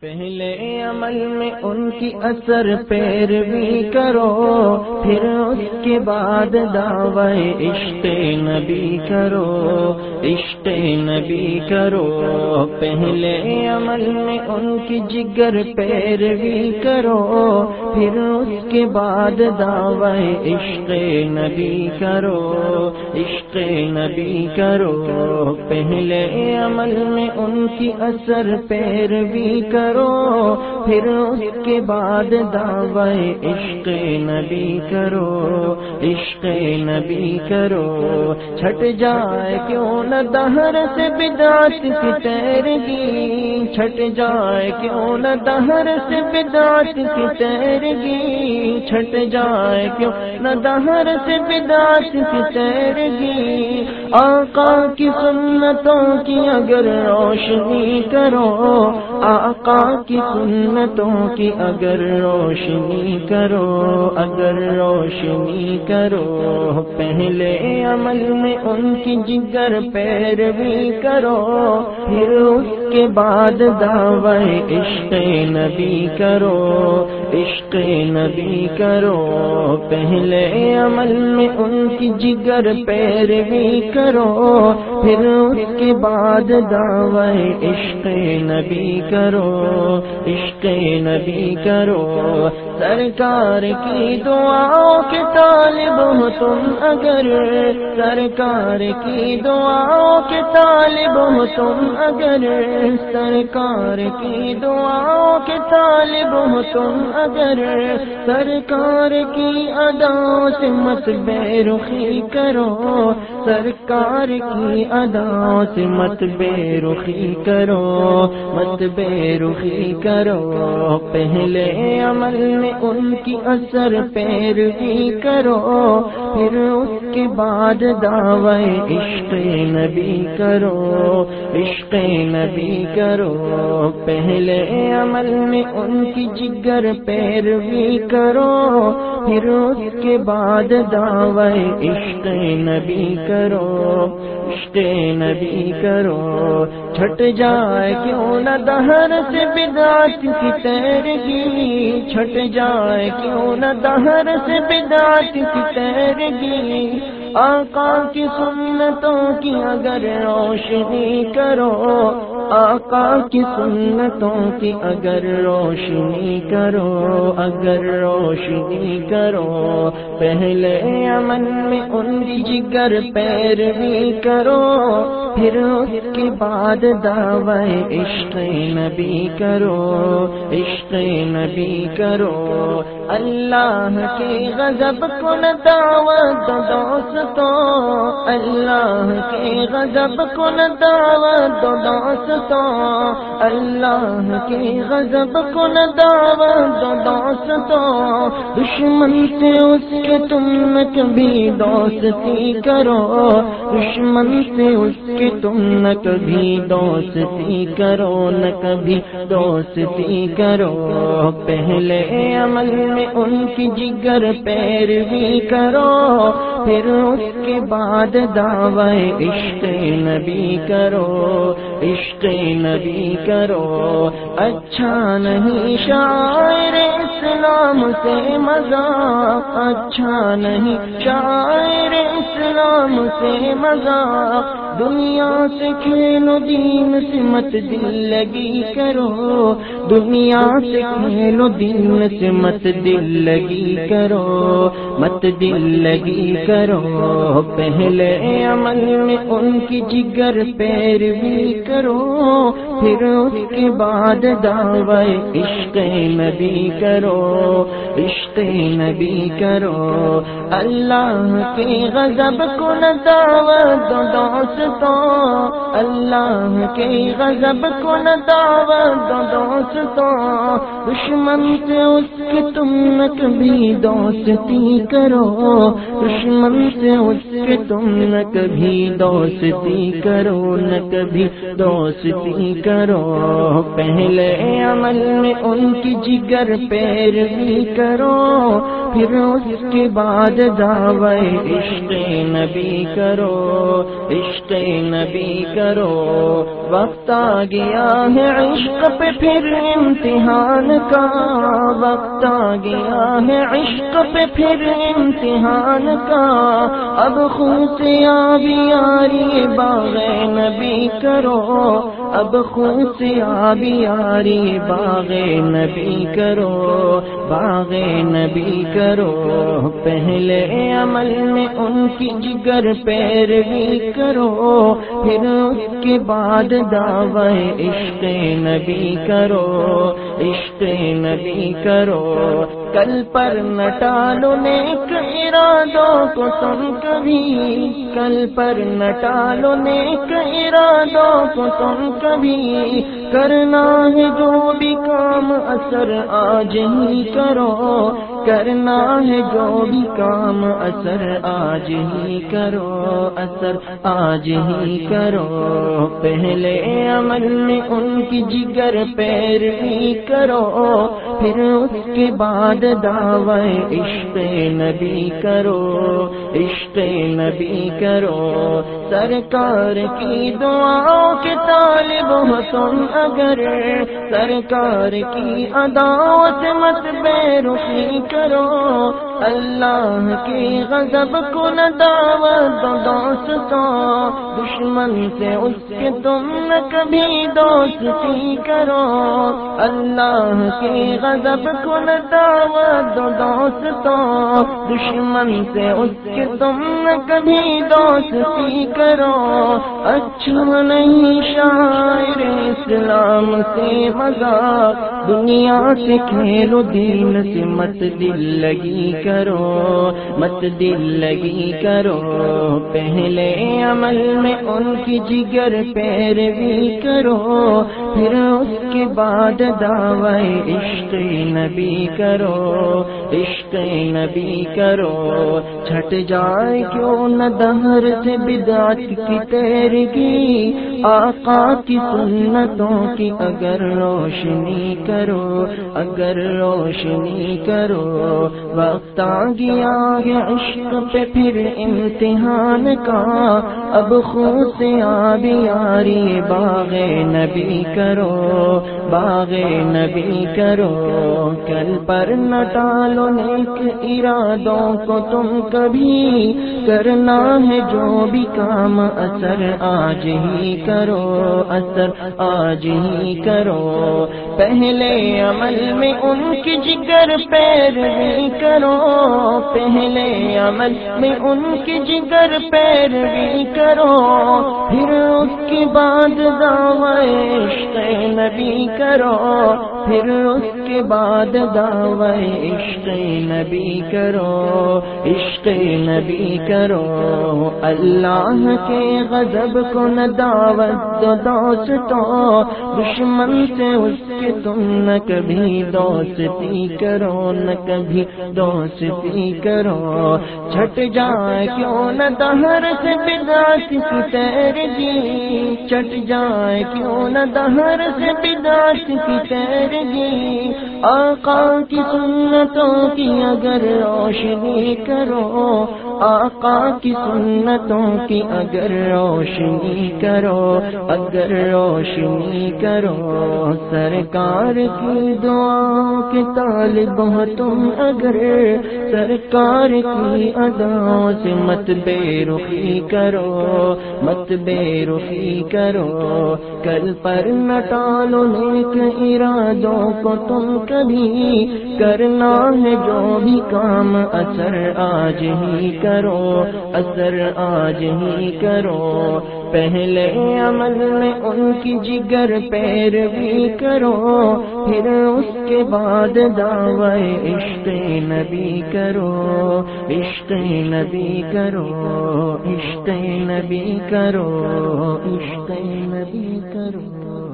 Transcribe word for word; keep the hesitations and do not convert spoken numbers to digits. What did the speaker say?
پہلے عمل میں ان کی اثر پیروی کرو، پھر اس کے بعد دعوی عشق نبی کرو، عشق نبی کرو۔ پہلے عمل میں ان کی جگر پیروی کرو، پھر اس کے بعد دعوی عشق نبی کرو، عشق نبی کرو۔ پہلے عمل میں ان کی اثر پیروی کرو، پھر اس کے بعد دعوی عشق نبی کرو، عشق نبی کرو۔ چھٹ جائے کیوں نہ دہر سے بدعت کی تیرگی، چھٹ جائے کیوں نہ دہر سے بدعت کی تیرگی، چھٹ جائے کیوں نہ دہر سے بدعت کی تیرگی۔ آقا کی سنتوں کی اگر روشنی کرو، آقا کی سنتوں کی اگر روشنی کرو، اگر روشنی کرو۔ پہلے عمل میں ان کی جگر پیروی کرو، پھر اس کے بعد دعوی عشق نبی کرو، عشق نبی کرو۔ پہلے عمل میں ان کی جگر پیروی کرو، پھر اس کے بعد دعوی عشق نبی کرو، عشق نبی کرو۔ سرکار کی دعاؤں کے طالب ہو تم اگر، سرکار کی دعاؤں کے طالب ہو تم اگر، سرکار کی دعاؤں کے طالب ہو تم اگر، سرکار کی اداؤں سے مت بے رخی کرو، سرکار کی اداؤں سے مت بے رخی کرو، مت بے رخی کرو۔ پہلے عمل میں ان کی اثر پیروی کرو، پھر اس کے بعد دعوی عشق نبی کرو، عشق نبی کرو۔ پہلے عمل میں ان کی جگر پیروی کرو، پھر اس کے بعد دعوی عشق نبی کرو، عشق نبی کرو۔ چھٹ جائے کیوں نہ دہر سے بدعت کی تیرگی، چھٹ جائے کیوں نہ دہر سے بدعت کی تیرگی۔ آقا کی سنتوں کی اگر روشنی کرو، آقا کی سنتوں کی اگر روشنی کرو، اگر روشنی کرو۔ پہلے عمل میں ان کی جگر پیروی کرو، پھر اس کے بعد دعوی عشق نبی کرو، عشق نبی کرو۔ اللہ کے غضب کو نہ دعوت دو دوستوں، اللہ کے غضب کو نہ دعوت دو دوستوں، اللہ کے غضب کو نہ دعوت دو دوستوں۔ دشمن سے اس کے تم نہ کبھی دوستی کرو، دشمن سے اس کے تم نہ کبھی دوستی کرو، نہ کبھی دوستی کرو۔ پہلے عمل میں ان کی جگر پیروی کرو، پھر اس کے بعد دعوی عشق نبی کرو، عشق نبی کرو۔ اچھا نہیں شاعر اسلام سے مذاق، اچھا نہیں شاعر اسلام سے مذاق۔ دنیا سے کھیلو دین سے مت دل لگی کرو، دنیا سے کھیلو دین سے مت دل لگی کرو، مت دل لگی کرو۔ پہلے عمل میں ان کی جگر پیروی کرو، پھر اس کے بعد دعوی عشق نبی کرو، عشق نبی کرو۔ اللہ کے غضب کو نہ دعوت دو دوستوں، اللہ کے غضب کو نہ دعوت دو دوستوں۔ دشمن سے اس کے تم نہ کبھی دوستی کرو، دشمن سے اس کے تم نہ کبھی دوستی کرو، نہ کبھی دوستی کرو۔ پہلے عمل میں ان کی جگر پیروی کرو، پھر اس کے بعد دعوی عشق نبی کرو، عشق نبی کرو۔ وقت آ گیا ہے عشق پہ پھر امتحان کا، وقت آ گیا ہے عشق پہ پھر امتحان کا۔ اب خون سے آبی یاری باغ نبی کرو، اب خون سے آبی یاری باغ نبی کرو، باغ نبی کرو۔ پہلے عمل میں ان کی جگر پیروی کرو، پھر اس کے بعد دعوی عشق نبی کرو، عشق نبی کرو۔ کل پر نہ ٹالو نیک ارادوں کو تم کبھی، کل پر نہ ٹالو نیک ارادوں کو تم کبھی۔ کرنا ہے جو بھی کام اثر آج ہی کرو، کرنا ہے جو بھی کام اثر آج ہی کرو، اثر آج ہی کرو۔ پہلے عمل میں ان کی جگر پیروی کرو، پھر اس کے بعد دعوی عشق نبی کرو، عشق نبی کرو۔ سرکار کی دعاؤں کے طالب ہو تم اگر، سرکار کی اداؤں سے مت بے رخی کرو۔ اللہ کے غضب کو نہ دعوت دو دوستوں، دشمن سے اس کے تم نہ کبھی دوستی کرو۔ اللہ کے غضب کو نہ دعوت دو دوستوں، دشمن سے اس کے تم نہ کبھی دوستی کرو۔ اچھا نہیں شاعر اسلام سے مذاق، دنیا سے کھیلو دین سے مت دل لگی کرو، مت دل لگی کرو۔ پہلے عمل میں ان کی جگر پیروی کرو، پھر اس کے بعد دعوی عشق نبی کرو، عشق نبی کرو۔ چھٹ جائے کیوں نہ دہر سے بدعت کی تیرگی، آقا کی سنتوں کی اگر روشنی کرو، اگر روشنی کرو۔ وقت آ گیا ہے عشق پہ پھر امتحان کا، اب خون سے آبی یاری باغ نبی کرو، باغ نبی کرو۔ کل پر نہ ٹالو نیک ارادوں کو تم کبھی، کرنا ہے جو بھی کام اثر آج ہی کرو، اثر آج ہی کرو۔ پہلے عمل میں ان کی جگر پیروی کرو، پہلے عمل میں ان کی جگر پیروی کرو، پھر اس کے بعد دعوی عشق نبی کرو، پھر اس کے بعد دعوی عشق نبی کرو، عشق نبی کرو۔ اللہ کے غضب کو نہ دعوت دو دوستوں، دشمن سے اس کے تم نہ کبھی دوستی کرو، نہ کبھی دوستی کرو۔ چھٹ جائے کیوں نہ دہر سے بدعت کی تیرگی، چھٹ جائے کیوں نہ دہر سے بدعت کی تیرگی۔ آقا کی سنتوں کی اگر روشنی کرو، آقا کی سنتوں کی اگر روشنی کرو، اگر روشنی کرو۔ سرکار کی دعاؤں کے طالب ہو تم اگر، سرکار کی اداؤں سے مت بے رخی کرو، مت بے رخی کرو۔ کل پر نہ ٹالو نیک ارادوں کو تم کبھی، کرنا ہے جو بھی کام اثر آج ہی کرو، اثر آج ہی کرو۔ پہلے عمل میں ان کی جگر پیروی کرو، پھر اس کے بعد دعوی عشق نبی کرو، عشق نبی کرو، عشق نبی کرو، عشق نبی کرو۔